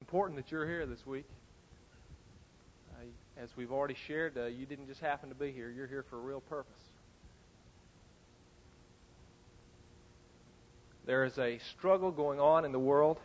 Important that you're here this week. As we've already shared, you didn't just happen to be here. You're here for a real purpose. There is a struggle going on in the world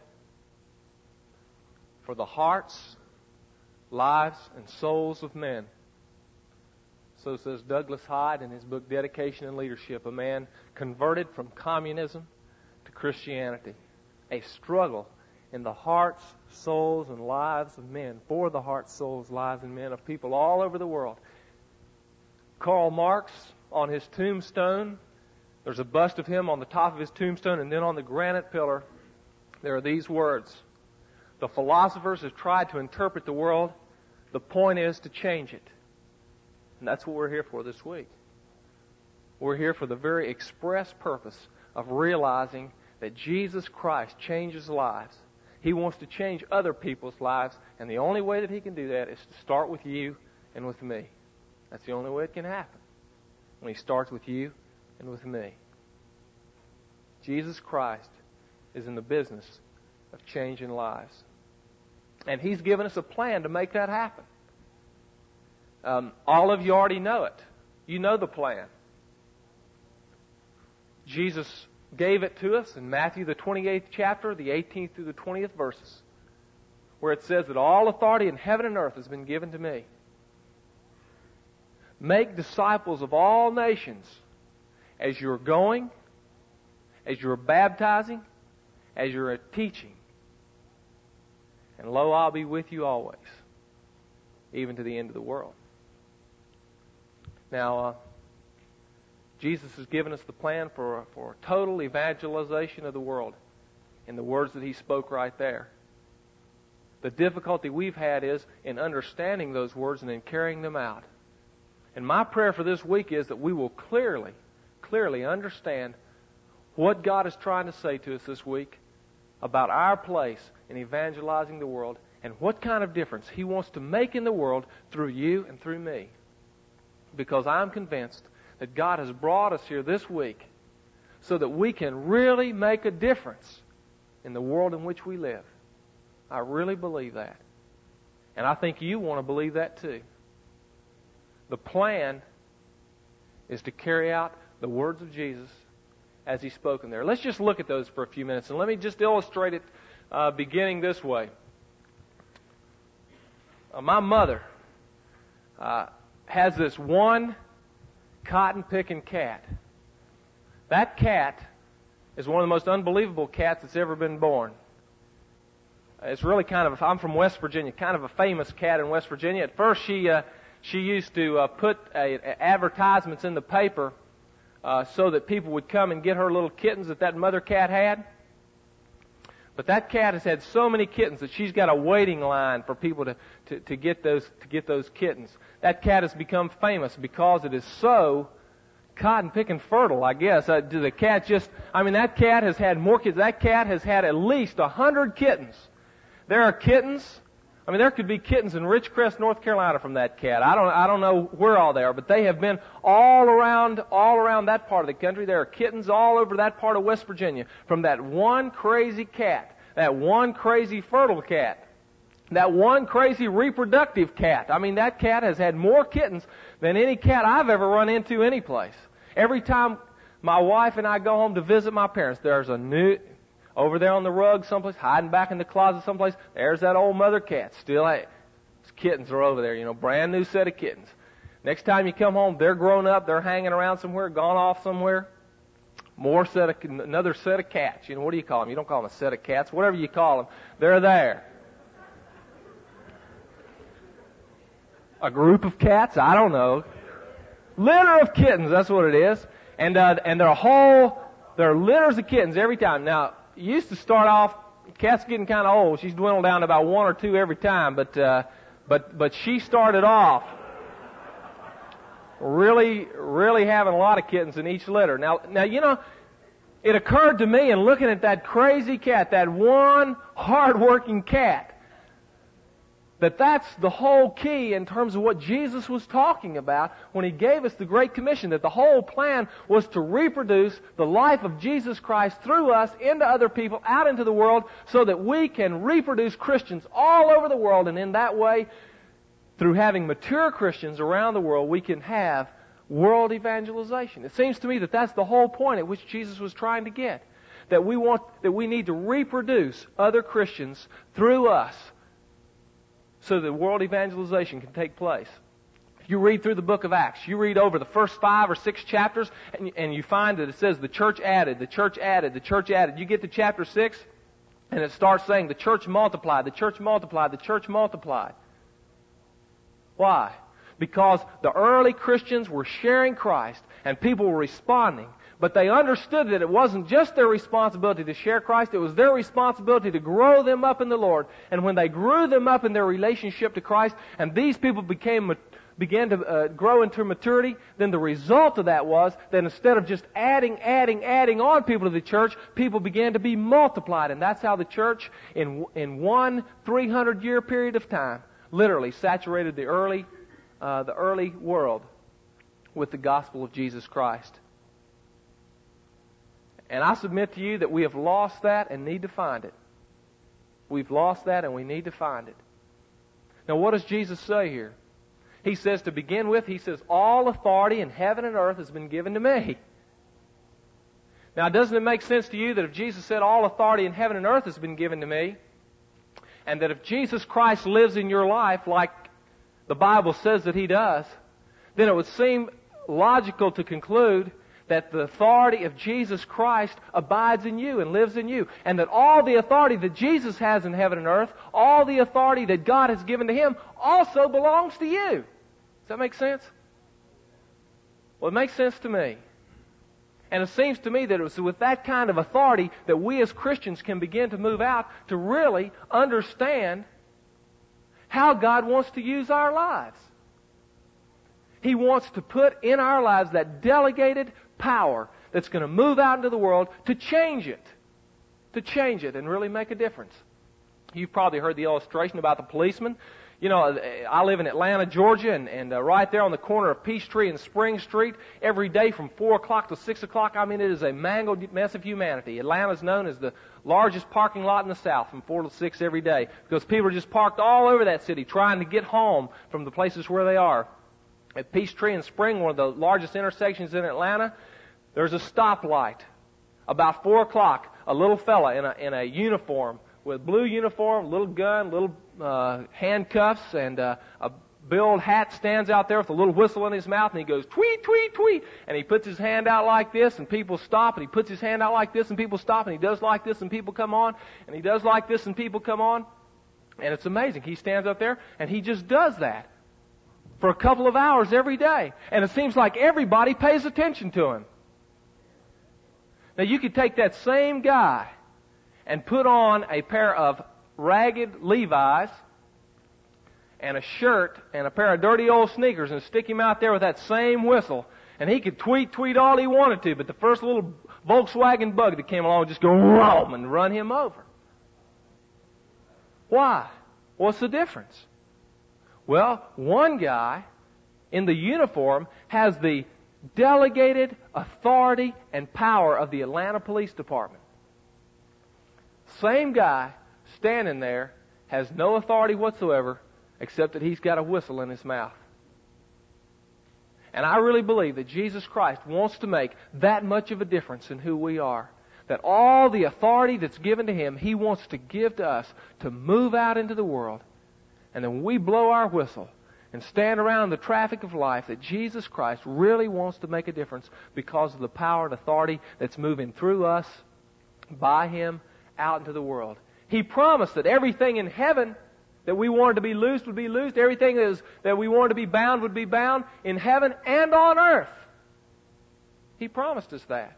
for the hearts, lives, and souls of men. So says Douglas Hyde in his book Dedication and Leadership, a man converted from communism to Christianity. A struggle in the hearts, souls, and lives of men, for the hearts, souls, lives, and men of people all over the world. Karl Marx, on his tombstone, there's a bust of him on the top of his tombstone, and then on the granite pillar, there are these words. The philosophers have tried to interpret the world. The point is to change it. And that's what we're here for this week. We're here for the very express purpose of realizing that Jesus Christ changes lives. He wants to change other people's lives, and the only way that He can do that is to start with you and with me. That's the only way it can happen, when He starts with you and with me. Jesus Christ is in the business of changing lives. And He's given us a plan to make that happen. All of you already know it. You know the plan. Jesus gave it to us in Matthew the 28th chapter, the 18th through the 20th verses, where it says that all authority in heaven and earth has been given to me. Make disciples of all nations as you're going, as you're baptizing, as you're teaching. And lo, I'll be with you always, even to the end of the world. Now, Jesus has given us the plan for total evangelization of the world in the words that He spoke right there. The difficulty we've had is in understanding those words and in carrying them out. And my prayer for this week is that we will clearly understand what God is trying to say to us this week about our place in evangelizing the world and what kind of difference He wants to make in the world through you and through me. Because I'm convinced that God has brought us here this week so that we can really make a difference in the world in which we live. I really believe that. And I think you want to believe that too. The plan is to carry out the words of Jesus as He spoke in there. Let's just look at those for a few minutes, and let me just illustrate it beginning this way. My mother has this one cotton-picking cat. That cat is one of the most unbelievable cats that's ever been born. It's really I'm from West Virginia, kind of a famous cat in West Virginia. At first she used to put advertisements in the paper so that people would come and get her little kittens that mother cat had. But that cat has had so many kittens that she's got a waiting line for people to get those kittens. That cat has become famous because it is so cotton-picking fertile, I guess. That cat has had more kids. That cat has had at least 100 kittens. There are kittens. There could be kittens in Ridgecrest, North Carolina from that cat. I don't know where all they are, but they have been all around that part of the country. There are kittens all over that part of West Virginia from that one crazy cat, that one crazy fertile cat, that one crazy reproductive cat. That cat has had more kittens than any cat I've ever run into any place. Every time my wife and I go home to visit my parents, there's a new... Over there on the rug someplace, hiding back in the closet someplace, there's that old mother cat. Still, kittens are over there, brand new set of kittens. Next time you come home, they're grown up, they're hanging around somewhere, gone off somewhere. Another set of cats. What do you call them? You don't call them a set of cats. Whatever you call them, they're there. A group of cats? I don't know. Litter of kittens, that's what it is. And there are litters of kittens every time. Now, used to start off, cat's getting kind of old. She's dwindled down to about one or two every time, but she started off really having a lot of kittens in each litter. Now it occurred to me in looking at that crazy cat, that one hard-working cat, That's the whole key in terms of what Jesus was talking about when He gave us the Great Commission, that the whole plan was to reproduce the life of Jesus Christ through us into other people, out into the world, so that we can reproduce Christians all over the world, and in that way, through having mature Christians around the world, we can have world evangelization. It seems to me that that's the whole point at which Jesus was trying to get. That we need to reproduce other Christians through us so that world evangelization can take place. If you read through the book of Acts, you read over the first 5 or 6 chapters, and you find that it says the church added, the church added, the church added. You get to chapter 6, and it starts saying the church multiplied, the church multiplied, the church multiplied. Why? Because the early Christians were sharing Christ, and people were responding. But they understood that it wasn't just their responsibility to share Christ, it was their responsibility to grow them up in the Lord. And when they grew them up in their relationship to Christ, and these people began to grow into maturity, then the result of that was that instead of just adding on people to the church, people began to be multiplied. And that's how the church, in one 300-year period of time, literally saturated the early world with the gospel of Jesus Christ. And I submit to you that we have lost that and need to find it. We've lost that and we need to find it. Now what does Jesus say here? He says, to begin with, He says, all authority in heaven and earth has been given to me. Now doesn't it make sense to you that if Jesus said all authority in heaven and earth has been given to me, and that if Jesus Christ lives in your life like the Bible says that He does, then it would seem logical to conclude that the authority of Jesus Christ abides in you and lives in you. And that all the authority that Jesus has in heaven and earth, all the authority that God has given to Him, also belongs to you. Does that make sense? Well, it makes sense to me. And it seems to me that it was with that kind of authority that we as Christians can begin to move out to really understand how God wants to use our lives. He wants to put in our lives that delegated power that's going to move out into the world to change it and really make a difference. You've probably heard the illustration about the policeman. You know, I live in Atlanta, Georgia, and right there on the corner of Peachtree and Spring Street, every day from 4 o'clock to 6 o'clock, I mean, it is a mangled mess of humanity. Atlanta is known as the largest parking lot in the South from 4 to 6 every day because people are just parked all over that city trying to get home from the places where they are. At Peachtree and Spring, one of the largest intersections in Atlanta, there's a stoplight. About 4 o'clock, a little fella in a uniform, with blue uniform, little gun, little handcuffs, and a billed hat stands out there with a little whistle in his mouth, and he goes, tweet, tweet, tweet, and he puts his hand out like this, and people stop, and he puts his hand out like this, and people stop, and he does like this, and people come on, and he does like this, and people come on, and it's amazing. He stands up there, and he just does that for a couple of hours every day, and it seems like everybody pays attention to him. Now you could take that same guy and put on a pair of ragged Levi's and a shirt and a pair of dirty old sneakers and stick him out there with that same whistle, and he could tweet all he wanted to, but the first little Volkswagen Bug that came along would just go whoom and run him over. Why? What's the difference? Well, one guy in the uniform has the delegated authority and power of the Atlanta Police Department. Same guy standing there has no authority whatsoever except that he's got a whistle in his mouth. And I really believe that Jesus Christ wants to make that much of a difference in who we are. That all the authority that's given to Him, He wants to give to us to move out into the world. And then we blow our whistle and stand around the traffic of life, that Jesus Christ really wants to make a difference because of the power and authority that's moving through us, by Him, out into the world. He promised that everything in heaven that we wanted to be loosed would be loosed. Everything that we wanted to be bound would be bound in heaven and on earth. He promised us that.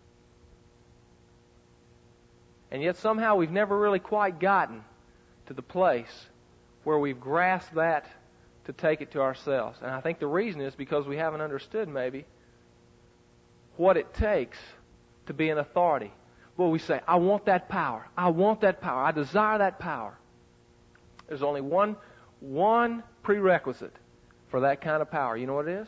And yet somehow we've never really quite gotten to the place where we've grasped that to take it to ourselves. And I think the reason is because we haven't understood maybe what it takes to be an authority. Well, we say, I want that power. I want that power. I desire that power. There's only one one prerequisite for that kind of power. You know what it is?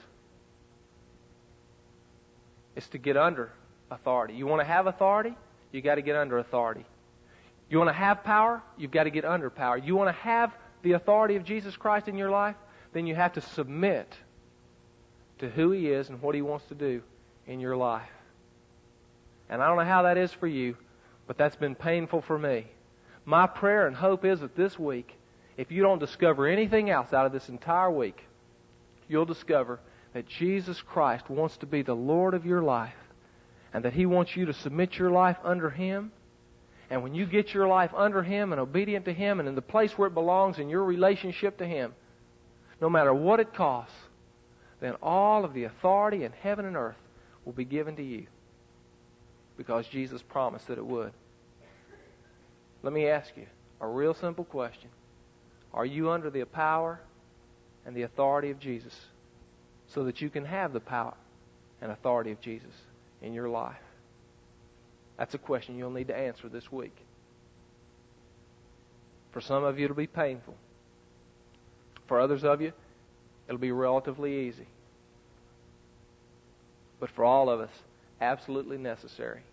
It's to get under authority. You want to have authority? You got to get under authority. You want to have power? You've got to get under power. You want to have the authority of Jesus Christ in your life? Then you have to submit to who He is and what He wants to do in your life. And I don't know how that is for you, but that's been painful for me. My prayer and hope is that this week, if you don't discover anything else out of this entire week, you'll discover that Jesus Christ wants to be the Lord of your life, and that He wants you to submit your life under Him. And when you get your life under Him and obedient to Him and in the place where it belongs in your relationship to Him, no matter what it costs, then all of the authority in heaven and earth will be given to you, because Jesus promised that it would. Let me ask you a real simple question. Are you under the power and the authority of Jesus so that you can have the power and authority of Jesus in your life? That's a question you'll need to answer this week. For some of you, it'll be painful. For others of you, it'll be relatively easy. But for all of us, absolutely necessary.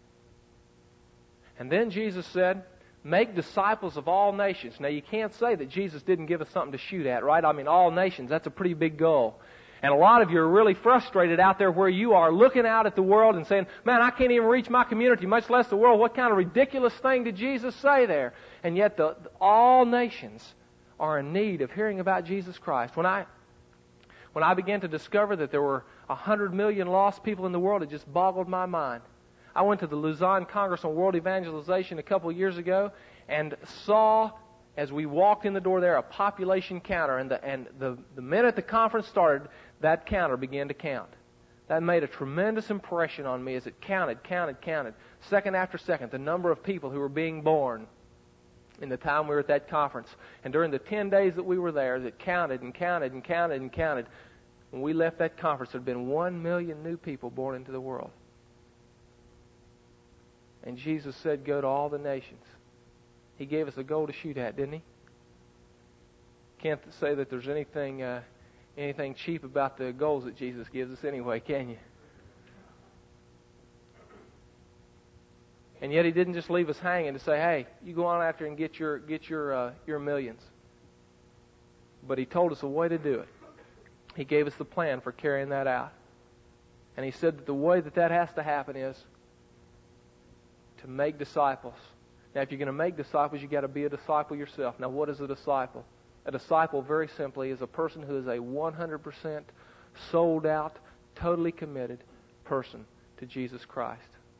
And then Jesus said, make disciples of all nations. Now, you can't say that Jesus didn't give us something to shoot at, right? I mean, all nations, that's a pretty big goal. And a lot of you are really frustrated out there where you are, looking out at the world and saying, man, I can't even reach my community, much less the world. What kind of ridiculous thing did Jesus say there? And yet all nations are in need of hearing about Jesus Christ. When I began to discover that there were 100 million lost people in the world, it just boggled my mind. I went to the Lausanne Congress on World Evangelization a couple of years ago and saw, as we walked in the door there, a population counter. And the minute the conference started, that counter began to count. That made a tremendous impression on me as it counted, second after second, the number of people who were being born in the time we were at that conference. And during the 10 days that we were there, it counted and counted and counted and counted. When we left that conference, there had been 1 million new people born into the world. And Jesus said, go to all the nations. He gave us a goal to shoot at, didn't He? Can't say that there's anything cheap about the goals that Jesus gives us anyway, can you? And yet He didn't just leave us hanging to say, hey, you go on after and get your millions. But He told us a way to do it. He gave us the plan for carrying that out. And He said that the way that has to happen is to make disciples. Now, if you're going to make disciples, you've got to be a disciple yourself. Now, what is a disciple? A disciple, very simply, is a person who is a 100% sold out, totally committed person to Jesus Christ.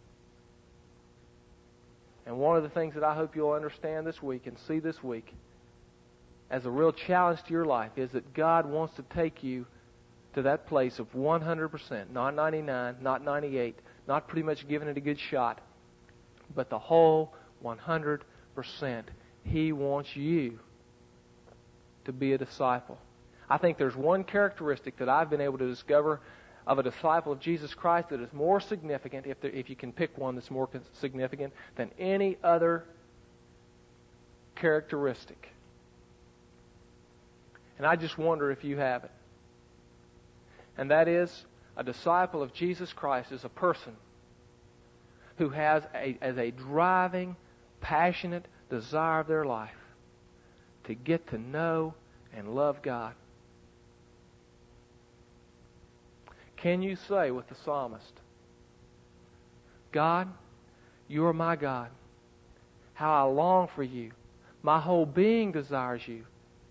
And one of the things that I hope you'll understand this week and see this week as a real challenge to your life is that God wants to take you to that place of 100%, not 99, not 98, not pretty much giving it a good shot, but the whole 100%. He wants you to be a disciple. I think there's one characteristic that I've been able to discover of a disciple of Jesus Christ that is more significant, if you can pick one that's more significant than any other characteristic. And I just wonder if you have it. And that is, a disciple of Jesus Christ is a person who has as a driving, passionate desire of their life to get to know and love God. Can you say with the psalmist, God, you are my God. How I long for you. My whole being desires you.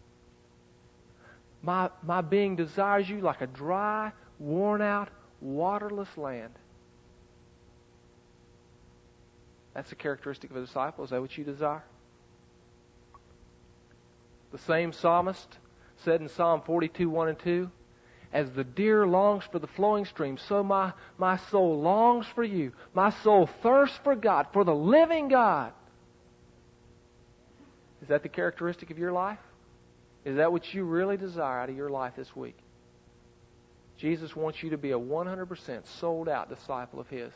My being desires you like a dry, worn out, waterless land. That's a characteristic of a disciple. Is that what you desire? The same psalmist said in Psalm 42, 1 and 2, as the deer longs for the flowing stream, so my soul longs for you. My soul thirsts for God, for the living God. Is that the characteristic of your life? Is that what you really desire out of your life this week? Jesus wants you to be a 100% sold out disciple of His.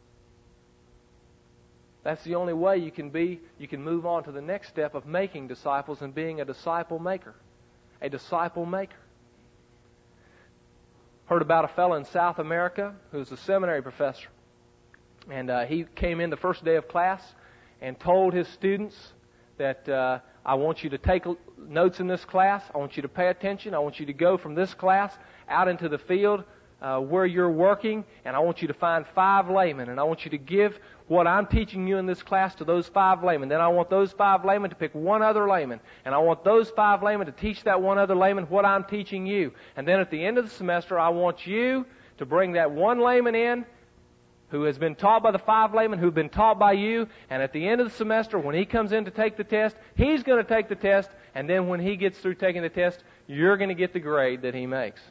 That's the only way you can move on to the next step of making disciples and being a disciple maker. a disciple maker. Heard about a fellow in South America who's a seminary professor. And he came in the first day of class and told his students that I want you to take notes in this class. I want you to pay attention. I want you to go from this class out into the field where you're working, and I want you to find 5 laymen, and I want you to give what I'm teaching you in this class to those 5 laymen. Then I want those 5 laymen to pick one other layman, and I want those 5 laymen to teach that one other layman what I'm teaching you. And then at the end of the semester, I want you to bring that one layman in who has been taught by the 5 laymen, who've been taught by you, and at the end of the semester, when he comes in to take the test, he's going to take the test, and then when he gets through taking the test, you're going to get the grade that he makes.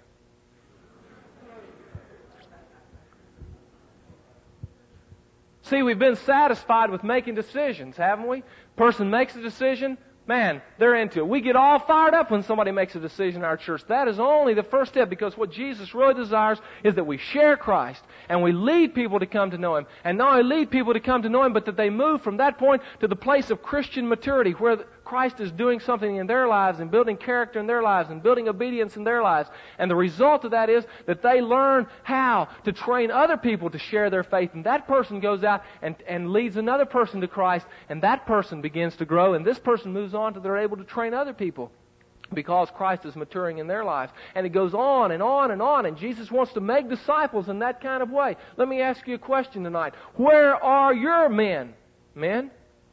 See, we've been satisfied with making decisions, haven't we? Person makes a decision, man, they're into it. We get all fired up when somebody makes a decision in our church. That is only the first step, because what Jesus really desires is that we share Christ and we lead people to come to know Him. And not only lead people to come to know Him, but that they move from that point to the place of Christian maturity, where Christ is doing something in their lives and building character in their lives and building obedience in their lives. And the result of that is that they learn how to train other people to share their faith. And that person goes out and leads another person to Christ, and that person begins to grow, and this person moves on to they're able to train other people because Christ is maturing in their lives. And it goes on and on and on, and Jesus wants to make disciples in that kind of way. Let me ask you a question tonight. Where are your men? Men?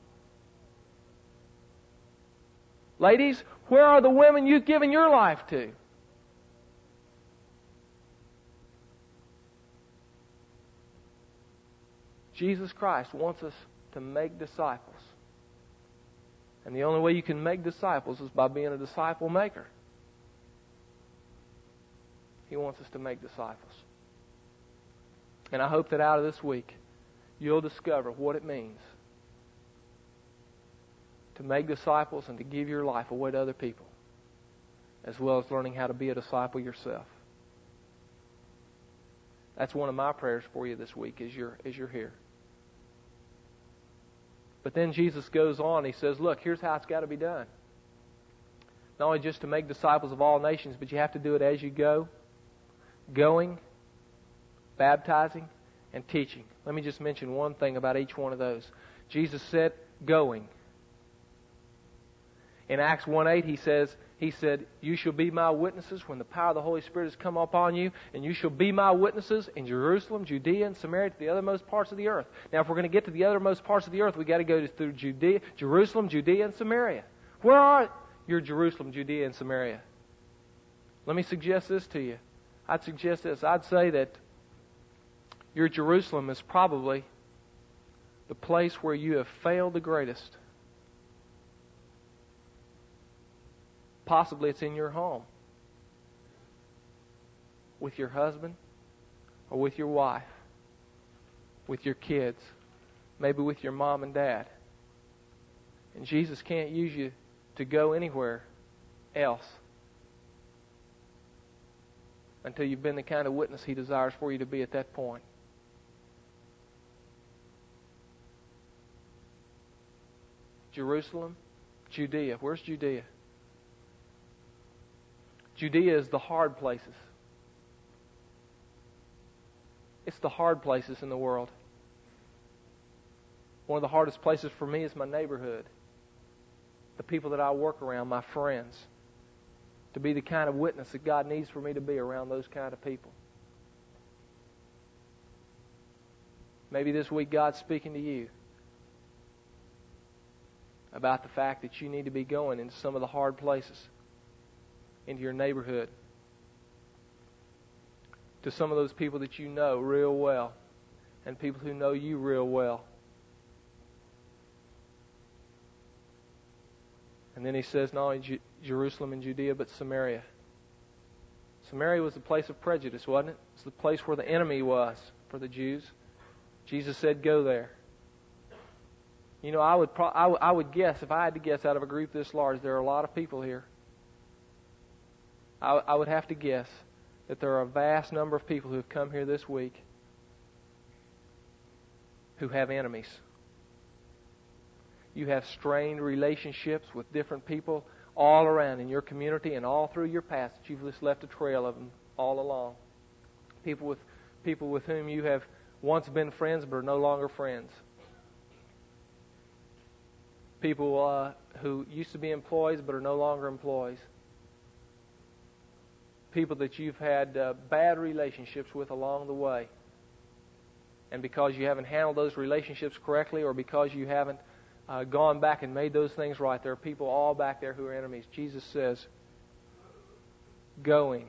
Ladies, where are the women you've given your life to? Jesus Christ wants us to make disciples. And the only way you can make disciples is by being a disciple maker. He wants us to make disciples. And I hope that out of this week, you'll discover what it means to make disciples and to give your life away to other people, as well as learning how to be a disciple yourself. That's one of my prayers for you this week as you're here. But then Jesus goes on, He says, look, here's how it's got to be done. Not only just to make disciples of all nations, but you have to do it as you go. Going, baptizing, and teaching. Let me just mention one thing about each one of those. Jesus said, going. In Acts 1:8, He said, you shall be my witnesses when the power of the Holy Spirit has come upon you, and you shall be my witnesses in Jerusalem, Judea, and Samaria, to the othermost parts of the earth. Now, if we're going to get to the othermost parts of the earth, we've got to go through Jerusalem, Judea, and Samaria. Where are your Jerusalem, Judea, and Samaria? Let me suggest this to you. I'd suggest this. I'd say that your Jerusalem is probably the place where you have failed the greatest. Possibly it's in your home, with your husband, or with your wife, with your kids, maybe with your mom and dad. And Jesus can't use you to go anywhere else until you've been the kind of witness He desires for you to be at that point. Jerusalem, Judea. Where's Judea? Judea is the hard places. It's the hard places in the world. One of the hardest places for me is my neighborhood. The people that I work around, my friends. To be the kind of witness that God needs for me to be around those kind of people. Maybe this week God's speaking to you about the fact that you need to be going into some of the hard places. Into your neighborhood, to some of those people that you know real well, and people who know you real well. And then He says not only Jerusalem and Judea, but Samaria. Samaria was the place of prejudice, wasn't it? It's the place where the enemy was for the Jews. Jesus said, go there. You know, I would guess, if I had to guess out of a group this large, there are a lot of people here. I would have to guess that there are a vast number of people who have come here this week who have enemies. You have strained relationships with different people all around in your community and all through your past that you've just left a trail of them all along. People with whom you have once been friends but are no longer friends. People who used to be employees but are no longer employees. People that you've had bad relationships with along the way. And because you haven't handled those relationships correctly, or because you haven't gone back and made those things right, there are people all back there who are enemies. Jesus says, going.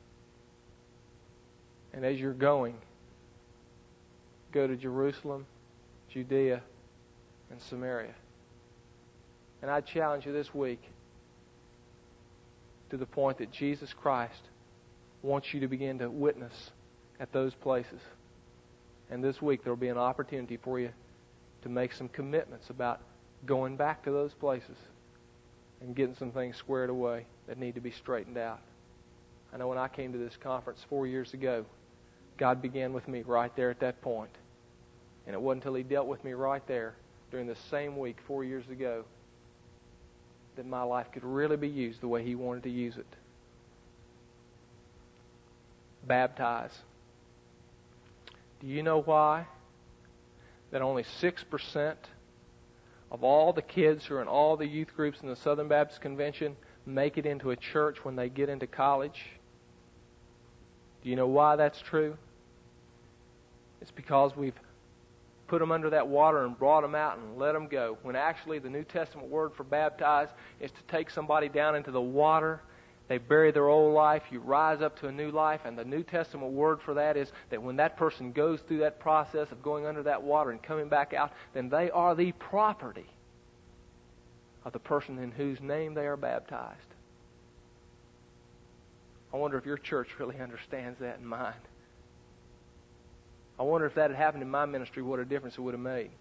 And as you're going, go to Jerusalem, Judea, and Samaria. And I challenge you this week to the point that Jesus Christ wants you to begin to witness at those places. And this week there will be an opportunity for you to make some commitments about going back to those places and getting some things squared away that need to be straightened out. I know when I came to this conference 4 years ago, God began with me right there at that point. And it wasn't until He dealt with me right there during the same week 4 years ago that my life could really be used the way He wanted to use it. Baptize. Do you know why? That only 6% of all the kids who are in all the youth groups in the Southern Baptist Convention make it into a church when they get into college? Do you know why that's true? It's because we've put them under that water and brought them out and let them go. When actually the New Testament word for baptize is to take somebody down into the water. They bury their old life, you rise up to a new life, and the New Testament word for that is that when that person goes through that process of going under that water and coming back out, then they are the property of the person in whose name they are baptized. I wonder if your church really understands that in mind. I wonder if that had happened in my ministry, what a difference it would have made.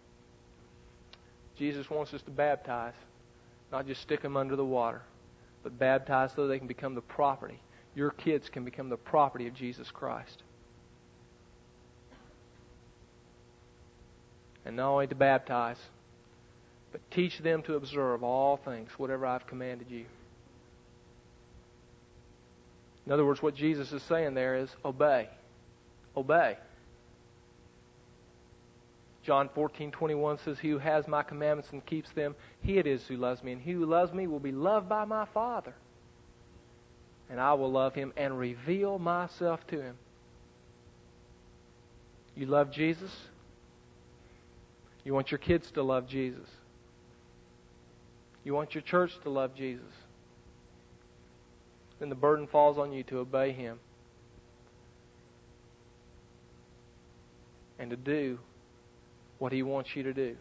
Jesus wants us to baptize, not just stick them under the water, but baptize so they can become the property. Your kids can become the property of Jesus Christ. And not only to baptize, but teach them to observe all things, whatever I've commanded you. In other words, what Jesus is saying there is obey. Obey. John 14:21 says, "He who has my commandments and keeps them, he it is who loves me. And he who loves me will be loved by my Father. And I will love him and reveal myself to him." You love Jesus? You want your kids to love Jesus? You want your church to love Jesus? Then the burden falls on you to obey Him and to do what He wants you to do.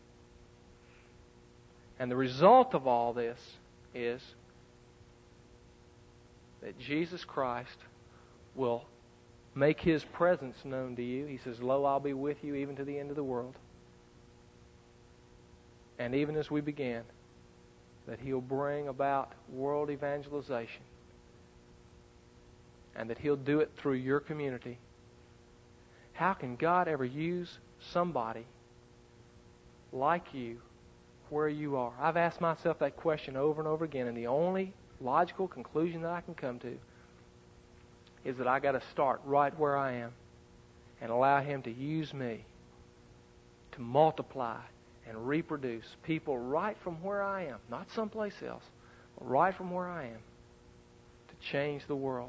And the result of all this is that Jesus Christ will make His presence known to you. He says, "Lo, I'll be with you even to the end of the world." And even as we began, that He'll bring about world evangelization. And that He'll do it through your community. How can God ever use somebody like you where you are? I've asked myself that question over and over again, and the only logical conclusion that I can come to is that I got to start right where I am and allow Him to use me to multiply and reproduce people right from where I am, not someplace else, but right from where I am, to change the world.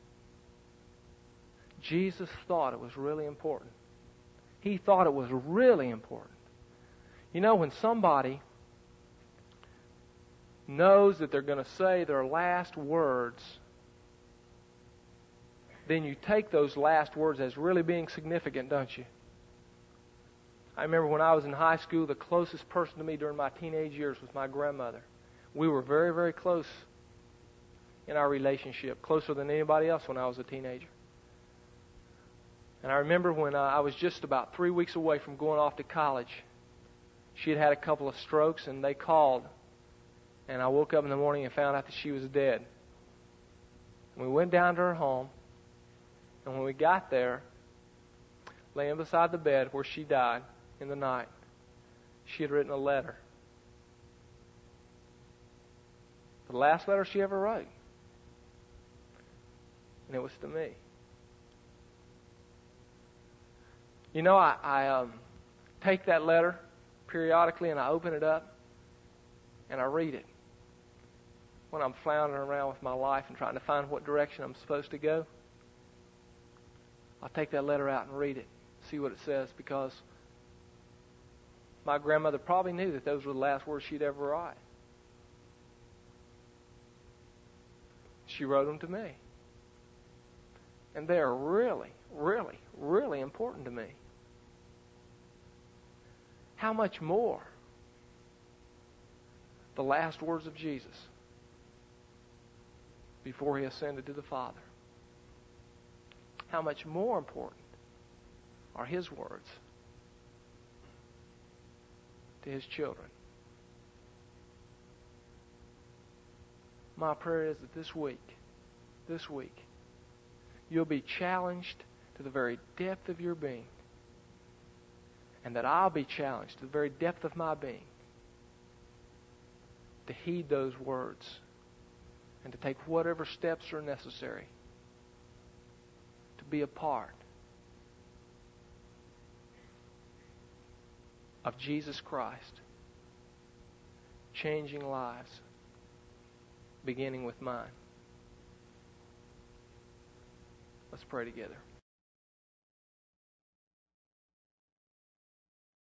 Jesus thought it was really important. He thought it was really important. You know, when somebody knows that they're going to say their last words, then you take those last words as really being significant, don't you? I remember when I was in high school, the closest person to me during my teenage years was my grandmother. We were very, very close in our relationship, closer than anybody else when I was a teenager. And I remember when I was just about 3 weeks away from going off to college, she had had a couple of strokes, and they called. And I woke up in the morning and found out that she was dead. And we went down to her home, and when we got there, laying beside the bed where she died in the night, she had written a letter. The last letter she ever wrote. And it was to me. You know, I take that letter periodically and I open it up and I read it. When I'm floundering around with my life and trying to find what direction I'm supposed to go, I'll take that letter out and read it, see what it says, because my grandmother probably knew that those were the last words she'd ever write. She wrote them to me. And they are really, really, really important to me. How much more the last words of Jesus before He ascended to the Father? How much more important are His words to His children? My prayer is that this week, you'll be challenged to the very depth of your being, and that I'll be challenged to the very depth of my being to heed those words and to take whatever steps are necessary to be a part of Jesus Christ changing lives, beginning with mine. Let's pray together.